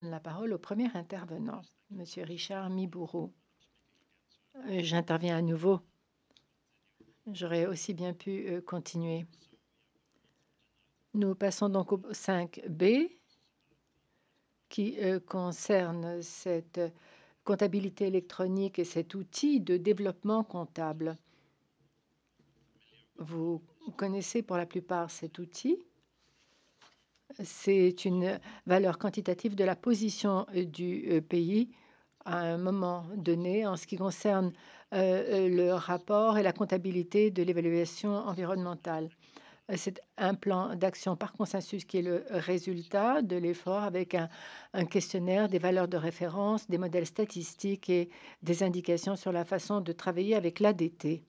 La parole au premier intervenant, Monsieur Richard Mibourou. J'interviens à nouveau. J'aurais aussi bien pu continuer. Nous passons donc au 5B qui concerne cette comptabilité électronique et cet outil de développement comptable. Vous connaissez pour la plupart cet outil. C'est une valeur quantitative de la position du pays à un moment donné en ce qui concerne le rapport et la comptabilité de l'évaluation environnementale. C'est un plan d'action par consensus qui est le résultat de l'effort avec un questionnaire, des valeurs de référence, des modèles statistiques et des indications sur la façon de travailler avec l'ADT.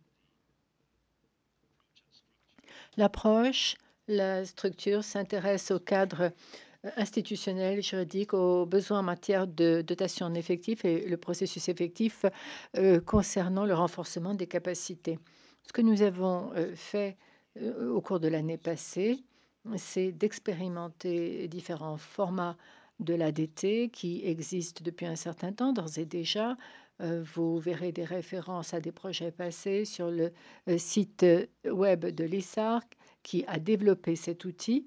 L'approche, la structure s'intéresse au cadre institutionnel, juridique, aux besoins en matière de dotation en effectifs et le processus effectif concernant le renforcement des capacités. Ce que nous avons fait au cours de l'année passée, c'est d'expérimenter différents formats de l'ADT qui existent depuis un certain temps, d'ores et déjà. Vous verrez des références à des projets passés sur le site web de l'ISARC qui a développé cet outil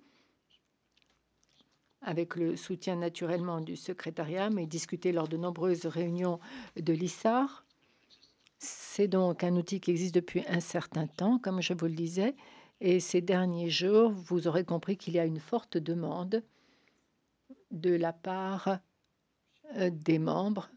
avec le soutien naturellement du secrétariat, mais discuté lors de nombreuses réunions de l'ISAR. C'est donc un outil qui existe depuis un certain temps, comme je vous le disais, et ces derniers jours, vous aurez compris qu'il y a une forte demande de la part des membres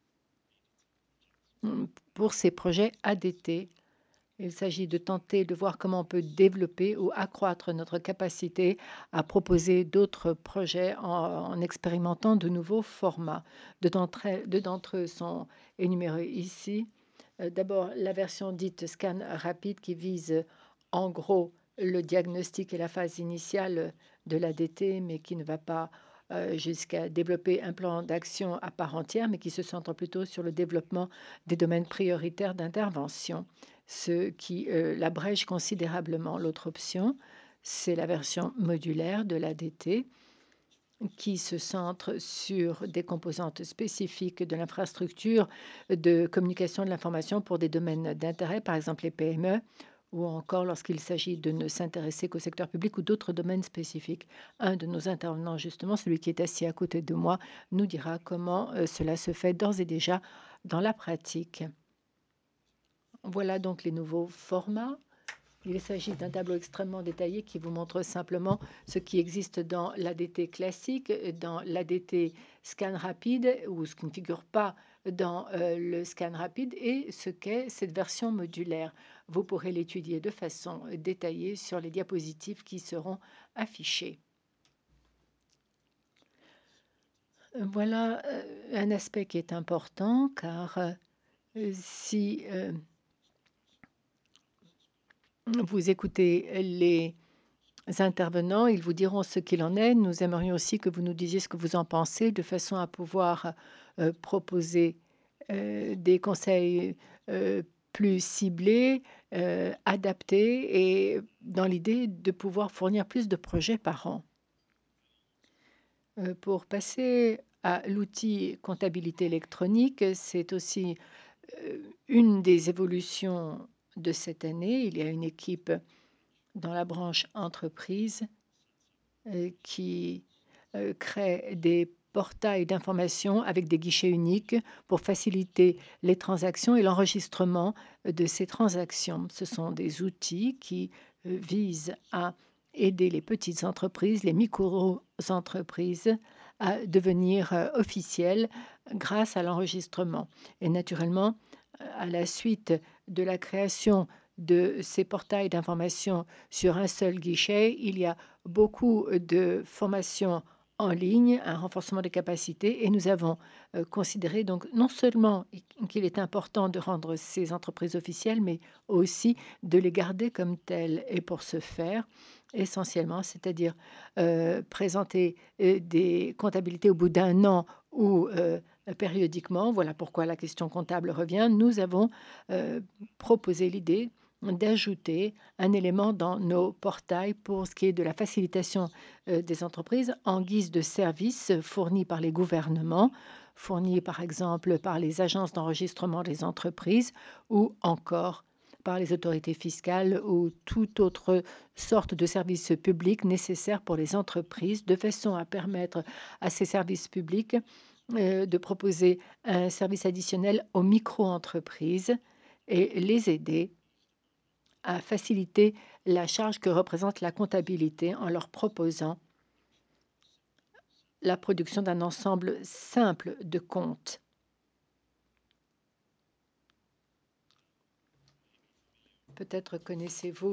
pour ces projets ADT. Il s'agit de tenter de voir comment on peut développer ou accroître notre capacité à proposer d'autres projets en expérimentant de nouveaux formats. Deux d'entre eux sont énumérés ici. D'abord, la version dite scan rapide qui vise en gros le diagnostic et la phase initiale de l'ADT, mais qui ne va pas jusqu'à développer un plan d'action à part entière, mais qui se centre plutôt sur le développement des domaines prioritaires d'intervention, ce qui l'abrège considérablement. L'autre option, c'est la version modulaire de l'ADT, qui se centre sur des composantes spécifiques de l'infrastructure de communication de l'information pour des domaines d'intérêt, par exemple les PME, ou encore lorsqu'il s'agit de ne s'intéresser qu'au secteur public ou d'autres domaines spécifiques. Un de nos intervenants, justement, celui qui est assis à côté de moi, nous dira comment cela se fait d'ores et déjà dans la pratique. Voilà donc les nouveaux formats. Il s'agit d'un tableau extrêmement détaillé qui vous montre simplement ce qui existe dans l'ADT classique, dans l'ADT scan rapide, ou ce qui ne figure pas dans le scan rapide, et ce qu'est cette version modulaire. Vous pourrez l'étudier de façon détaillée sur les diapositives qui seront affichées. Voilà un aspect qui est important, car si vous écoutez les intervenants, ils vous diront ce qu'il en est. Nous aimerions aussi que vous nous disiez ce que vous en pensez, de façon à pouvoir proposer des conseils plus ciblés, adaptés, et dans l'idée de pouvoir fournir plus de projets par an. Pour passer à l'outil comptabilité électronique, c'est aussi une des évolutions de cette année. Il y a une équipe dans la branche entreprise qui crée des portails d'information avec des guichets uniques pour faciliter les transactions et l'enregistrement de ces transactions. Ce sont des outils qui visent à aider les petites entreprises, les micro-entreprises à devenir officielles grâce à l'enregistrement. Et naturellement, à la suite de la création de ces portails d'information sur un seul guichet, il y a beaucoup de formations en ligne, un renforcement des capacités, et nous avons considéré donc non seulement qu'il est important de rendre ces entreprises officielles, mais aussi de les garder comme telles. Et pour ce faire, essentiellement, c'est-à-dire présenter des comptabilités au bout d'un an ou périodiquement, voilà pourquoi la question comptable revient, nous avons proposé l'idée d'ajouter un élément dans nos portails pour ce qui est de la facilitation des entreprises en guise de services fournis par les gouvernements, fournis par exemple par les agences d'enregistrement des entreprises ou encore par les autorités fiscales ou toute autre sorte de service public nécessaire pour les entreprises, de façon à permettre à ces services publics de proposer un service additionnel aux micro-entreprises et les aider à faciliter la charge que représente la comptabilité en leur proposant la production d'un ensemble simple de comptes. Peut-être connaissez-vous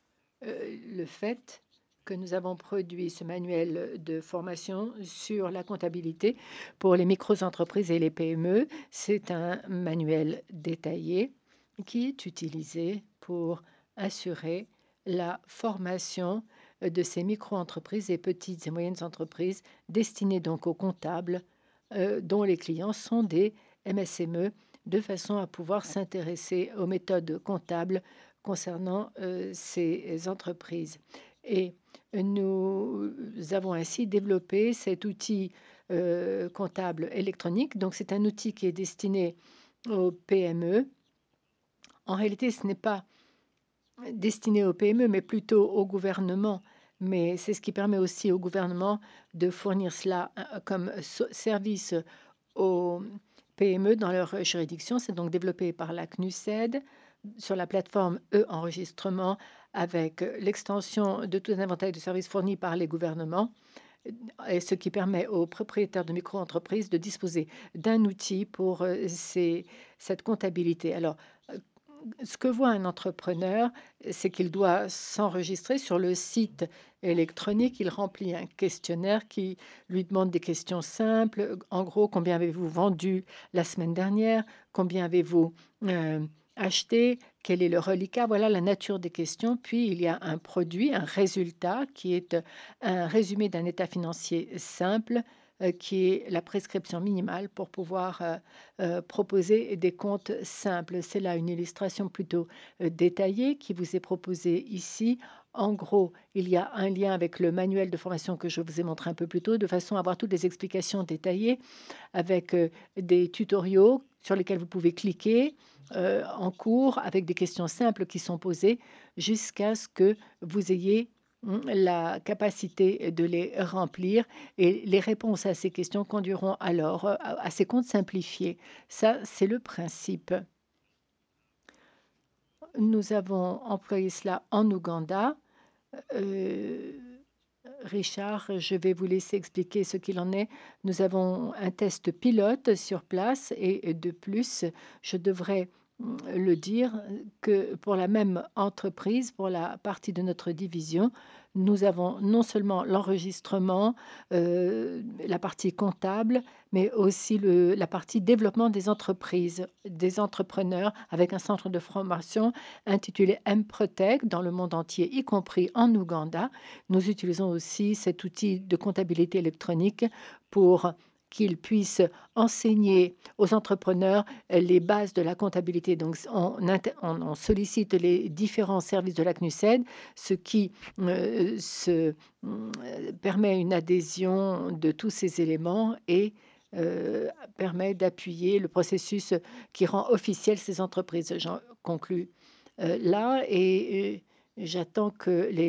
le fait que nous avons produit ce manuel de formation sur la comptabilité pour les micro-entreprises et les PME. C'est un manuel détaillé qui est utilisé pour assurer la formation de ces micro-entreprises et petites et moyennes entreprises destinées donc aux comptables dont les clients sont des MSME, de façon à pouvoir s'intéresser aux méthodes comptables concernant ces entreprises. Et nous avons ainsi développé cet outil comptable électronique. Donc c'est un outil qui est destiné aux PME. En réalité, ce n'est pas destiné aux PME, mais plutôt au gouvernement. Mais c'est ce qui permet aussi au gouvernement de fournir cela comme service aux PME dans leur juridiction. C'est donc développé par la CNUSED sur la plateforme e-enregistrement avec l'extension de tout un inventaire de services fournis par les gouvernements, et ce qui permet aux propriétaires de micro-entreprises de disposer d'un outil pour cette comptabilité. Alors, ce que voit un entrepreneur, c'est qu'il doit s'enregistrer sur le site électronique. Il remplit un questionnaire qui lui demande des questions simples. En gros, combien avez-vous vendu la semaine dernière? Combien avez-vous acheté? Quel est le reliquat? Voilà la nature des questions. Puis, il y a un produit, un résultat qui est un résumé d'un état financier simple qui est la prescription minimale pour pouvoir proposer des comptes simples. C'est là une illustration plutôt détaillée qui vous est proposée ici. En gros, il y a un lien avec le manuel de formation que je vous ai montré un peu plus tôt, de façon à avoir toutes les explications détaillées avec des tutoriaux sur lesquels vous pouvez cliquer en cours avec des questions simples qui sont posées jusqu'à ce que vous ayez la capacité de les remplir, et les réponses à ces questions conduiront alors à ces comptes simplifiés. Ça, c'est le principe. Nous avons employé cela en Ouganda. Euh, Richard, je vais vous laisser expliquer ce qu'il en est. Nous avons un test pilote sur place et de plus, je devrais le dire que pour la même entreprise, pour la partie de notre division, nous avons non seulement l'enregistrement, la partie comptable, mais aussi la partie développement des entreprises, des entrepreneurs, avec un centre de formation intitulé M-Protect dans le monde entier, y compris en Ouganda. Nous utilisons aussi cet outil de comptabilité électronique pour qu'ils puissent enseigner aux entrepreneurs les bases de la comptabilité. Donc, on sollicite les différents services de la CNUSED, ce qui permet une adhésion de tous ces éléments et permet d'appuyer le processus qui rend officiel ces entreprises. J'en conclus là et j'attends que les